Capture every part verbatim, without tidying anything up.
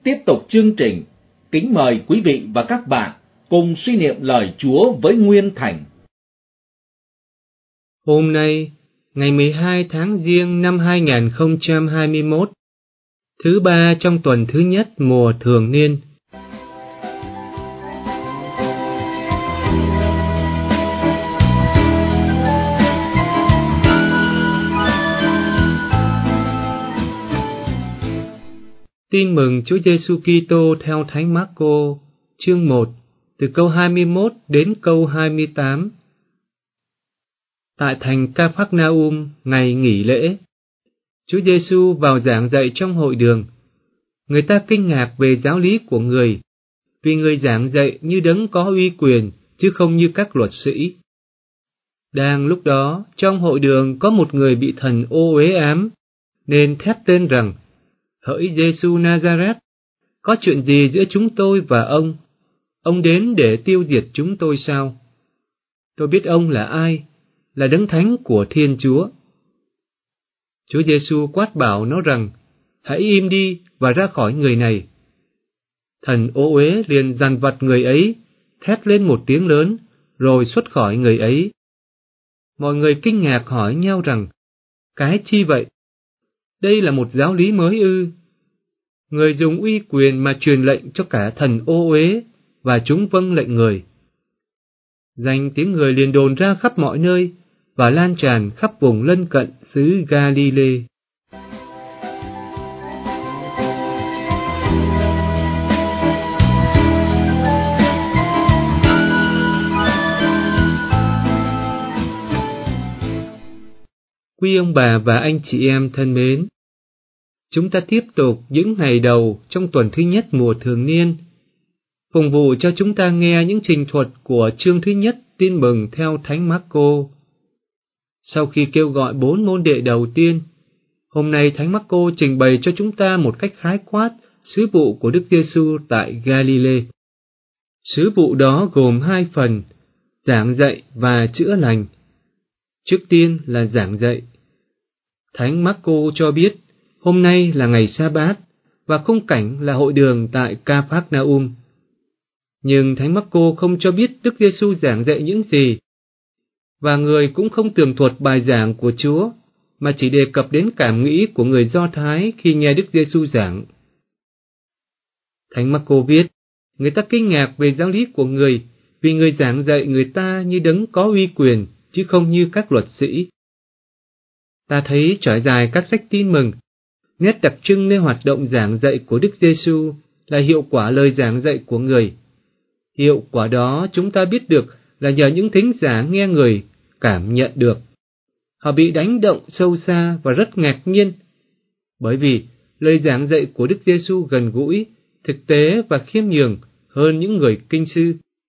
tiếp tục chương trình, kính mời quý vị và các bạn cùng suy niệm lời Chúa với Nguyên Thành. Hôm nay, ngày mười hai tháng Giêng năm hai nghìn không trăm hai mươi mốt, thứ ba trong tuần thứ nhất mùa thường niên. Tin mừng Chúa Giêsu Kitô theo Thánh Mác-cô, chương một, từ câu hai mươi mốt đến câu hai mươi tám. Tại thành Ca-phác-na-um, ngày nghỉ lễ, Chúa Giêsu vào giảng dạy trong hội đường. Người ta kinh ngạc về giáo lý của người, vì người giảng dạy như đấng có uy quyền, chứ không như các luật sĩ. Đang lúc đó, trong hội đường có một người bị thần ô uế ám, nên thét lên rằng: Hỡi Giêsu Na-za-rét, có chuyện gì giữa chúng tôi và ông? Ông đến để tiêu diệt chúng tôi sao? Tôi biết ông là ai, là đấng thánh của Thiên Chúa. Chúa Giêsu quát bảo nó rằng: Hãy im đi và ra khỏi người này. Thần ô uế liền dằn vặt người ấy, thét lên một tiếng lớn, rồi xuất khỏi người ấy. Mọi người kinh ngạc hỏi nhau rằng: Cái chi vậy? Đây là một giáo lý mới ư? Người dùng uy quyền mà truyền lệnh cho cả thần ô uế, và chúng vâng lệnh người. Danh tiếng người liền đồn ra khắp mọi nơi, và lan tràn khắp vùng lân cận xứ Ga-li-lê. Quý ông bà và anh chị em thân mến, chúng ta tiếp tục những ngày đầu trong tuần thứ nhất mùa thường niên, phụng vụ cho chúng ta nghe những trình thuật của chương thứ nhất tin mừng theo Thánh Mác-cô. Sau khi kêu gọi bốn môn đệ đầu tiên, hôm nay Thánh Mác-cô trình bày cho chúng ta một cách khái quát sứ vụ của Đức Giêsu tại Ga-li-lê. Sứ vụ đó gồm hai phần: giảng dạy và chữa lành. Trước tiên là giảng dạy. Thánh Mác-cô cho biết hôm nay là ngày Sa-bát và khung cảnh là hội đường tại Ca-phác-na-um. Nhưng Thánh Mác-cô không cho biết Đức Giêsu giảng dạy những gì, và người cũng không tường thuật bài giảng của Chúa, mà chỉ đề cập đến cảm nghĩ của người Do Thái khi nghe Đức Giêsu giảng. Thánh Mác-cô viết, người ta kinh ngạc về giáo lý của người, vì người giảng dạy người ta như đấng có uy quyền, chứ không như các luật sĩ. Ta thấy trải dài các sách tin mừng, nét đặc trưng nơi hoạt động giảng dạy của Đức Giêsu là hiệu quả lời giảng dạy của người. Hiệu quả đó chúng ta biết được là nhờ những thính giả nghe người cảm nhận được. Họ bị đánh động sâu xa và rất ngạc nhiên, bởi vì lời giảng dạy của Đức Giêsu gần gũi, thực tế và khiêm nhường hơn những người kinh sư.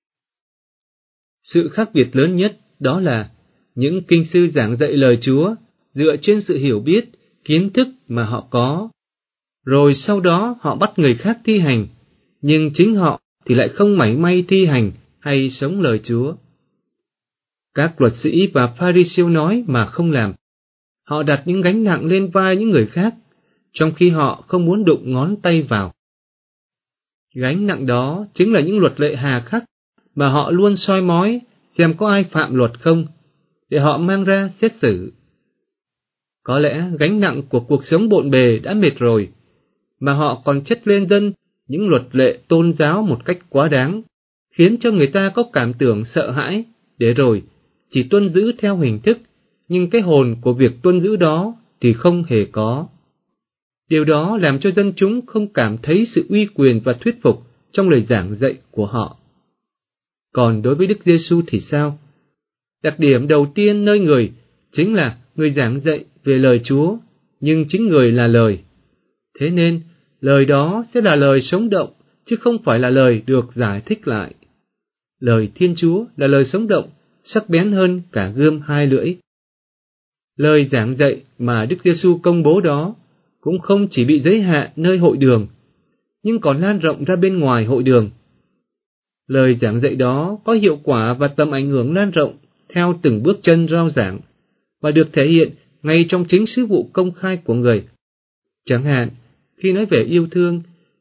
Sự khác biệt lớn nhất đó là những kinh sư giảng dạy lời Chúa dựa trên sự hiểu biết, kiến thức mà họ có, rồi sau đó họ bắt người khác thi hành, nhưng chính họ thì lại không mảy may thi hành hay sống lời Chúa. Các luật sĩ và Pha-ri-siêu nói mà không làm. Họ đặt những gánh nặng lên vai những người khác, trong khi họ không muốn đụng ngón tay vào. Gánh nặng đó chính là những luật lệ hà khắc mà họ luôn soi mói xem có ai phạm luật không, để họ mang ra xét xử. Có lẽ gánh nặng của cuộc sống bộn bề đã mệt rồi, mà họ còn chất lên dân những luật lệ tôn giáo một cách quá đáng, khiến cho người ta có cảm tưởng sợ hãi, để rồi chỉ tuân giữ theo hình thức, nhưng cái hồn của việc tuân giữ đó thì không hề có. Điều đó làm cho dân chúng không cảm thấy sự uy quyền và thuyết phục trong lời giảng dạy của họ. Còn đối với Đức Giêsu thì sao? Đặc điểm đầu tiên nơi người chính là người giảng dạy về lời Chúa, nhưng chính người là lời. Thế nên, lời đó sẽ là lời sống động, chứ không phải là lời được giải thích lại. Lời Thiên Chúa là lời sống động, sắc bén hơn cả gươm hai lưỡi. Lời giảng dạy mà Đức Giêsu công bố đó cũng không chỉ bị giới hạn nơi hội đường, nhưng còn lan rộng ra bên ngoài hội đường. Lời giảng dạy đó có hiệu quả và tầm ảnh hưởng lan rộng theo từng bước chân rao giảng, và được thể hiện ngay trong chính sứ vụ công khai của người. Chẳng hạn, khi nói về yêu thương,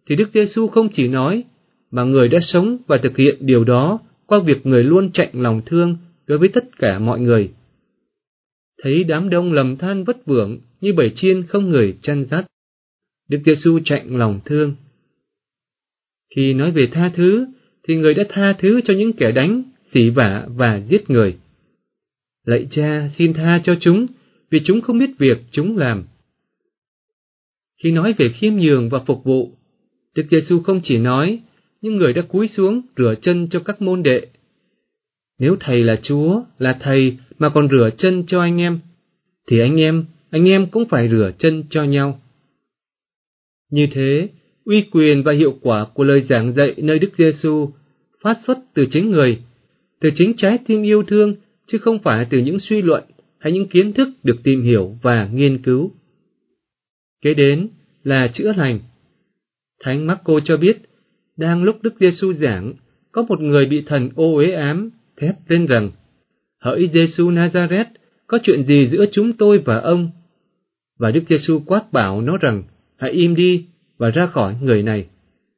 thì Đức Giêsu không chỉ nói, mà Người đã sống và thực hiện điều đó qua việc Người luôn chạnh lòng thương đối với tất cả mọi người. Thấy đám đông lầm than vất vưởng như bầy chiên không người chăn dắt, Đức Giêsu chạnh lòng thương. Khi nói về tha thứ, thì Người đã tha thứ cho những kẻ đánh, xỉ vả và giết người. Lạy Cha, xin tha cho chúng, vì chúng không biết việc chúng làm. Khi nói về khiêm nhường và phục vụ, Đức Giêsu không chỉ nói, nhưng Người đã cúi xuống rửa chân cho các môn đệ. Nếu Thầy là Chúa, là Thầy mà còn rửa chân cho anh em, thì anh em, anh em cũng phải rửa chân cho nhau. Như thế, uy quyền và hiệu quả của lời giảng dạy nơi Đức Giêsu phát xuất từ chính Người, từ chính trái tim yêu thương, chứ không phải từ những suy luận hay những kiến thức được tìm hiểu và nghiên cứu. Kế đến là chữa lành. Thánh Mác-cô cho biết, đang lúc Đức Giêsu giảng, có một người bị thần ô uế ám, thét lên rằng: Hỡi Giêsu Nazareth, có chuyện gì giữa chúng tôi và ông? Và Đức Giêsu quát bảo nó rằng: Hãy im đi và ra khỏi người này.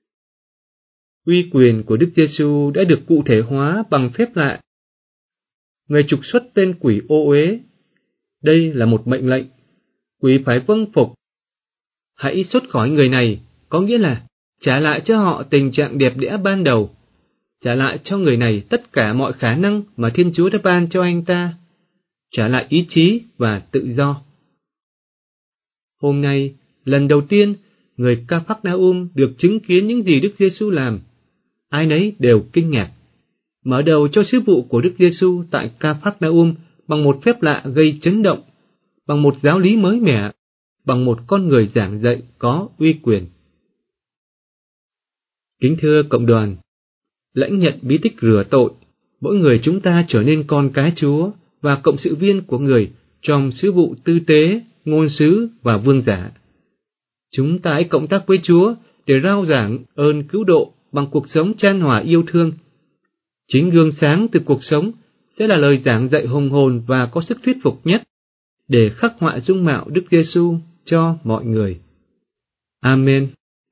Uy quyền của Đức Giêsu đã được cụ thể hóa bằng phép lạ. Người trục xuất tên quỷ ô uế. Đây là một mệnh lệnh. Quỷ phải vâng phục. Hãy xuất khỏi người này, có nghĩa là trả lại cho họ tình trạng đẹp đẽ ban đầu. Trả lại cho người này tất cả mọi khả năng mà Thiên Chúa đã ban cho anh ta. Trả lại ý chí và tự do. Hôm nay, lần đầu tiên, người Ca-phác-na-um được chứng kiến những gì Đức Giêsu làm. Ai nấy đều kinh ngạc. Mở đầu cho sứ vụ của Đức Giêsu tại Ca-phác-na-um bằng một phép lạ gây chấn động, bằng một giáo lý mới mẻ, bằng một con người giảng dạy có uy quyền. Kính thưa cộng đoàn, lãnh nhận bí tích rửa tội, mỗi người chúng ta trở nên con cái Chúa và cộng sự viên của Người trong sứ vụ tư tế, ngôn sứ và vương giả. Chúng ta hãy cộng tác với Chúa để rao giảng ơn cứu độ bằng cuộc sống chan hòa yêu thương. Chính gương sáng từ cuộc sống sẽ là lời giảng dạy hùng hồn và có sức thuyết phục nhất để khắc họa dung mạo Đức Giêsu cho mọi người. Amen.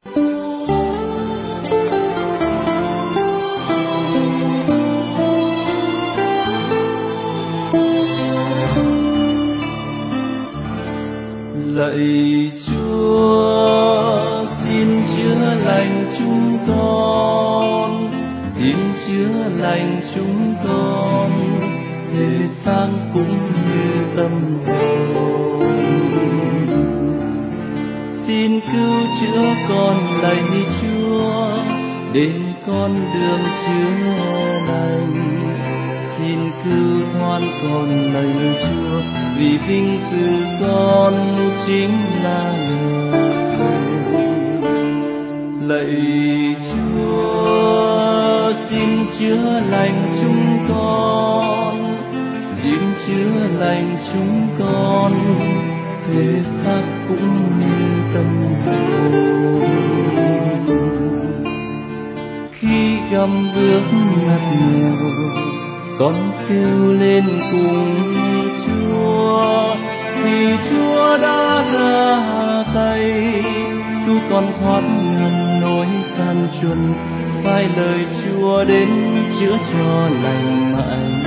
Lạy Chúa, xin chữa lành chúng con, xin chữa lành chúng con, thể xác cũng như tâm hồn. Xin cứu chữa con lạy Chúa, đến con đường chữa lành. Xin cứu thoát con lạy Chúa, vì vinh dự con chính là lời. Lạy Chúa, xin chữa lành chúng con, xin chữa lành chúng con, thể xác cũng như tâm hồn. Khi gầm bước ngặt ngào, con kêu lên cùng Chúa, vì Chúa đã ra tay cứu con thoát ngàn nỗi gian truân. Phái lời Chúa đến chữa cho lành mạnh.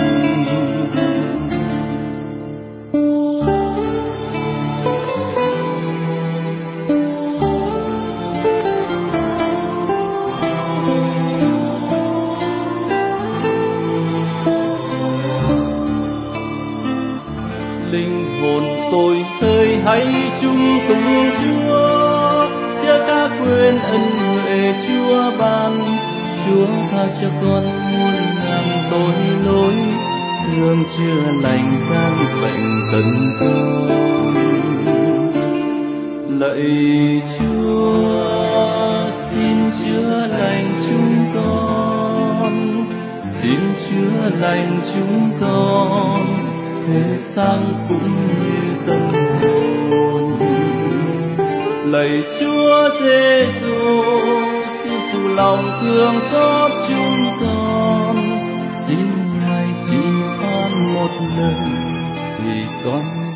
Linh hồn tôi hơi hãy chung tụng Chúa, chớ ca quên ân huệ Chúa ban. Chúa tha cho con muôn ngàn tội lỗi, thương chữa lành căn bệnh tận con. Lạy Chúa, xin chữa lành chúng con, xin chữa lành chúng con, thể xác cũng như tâm hồn. Lạy Chúa Giêsu, xin dù lòng thương xót chúng con, xin Ngài chỉ oan một lần vì con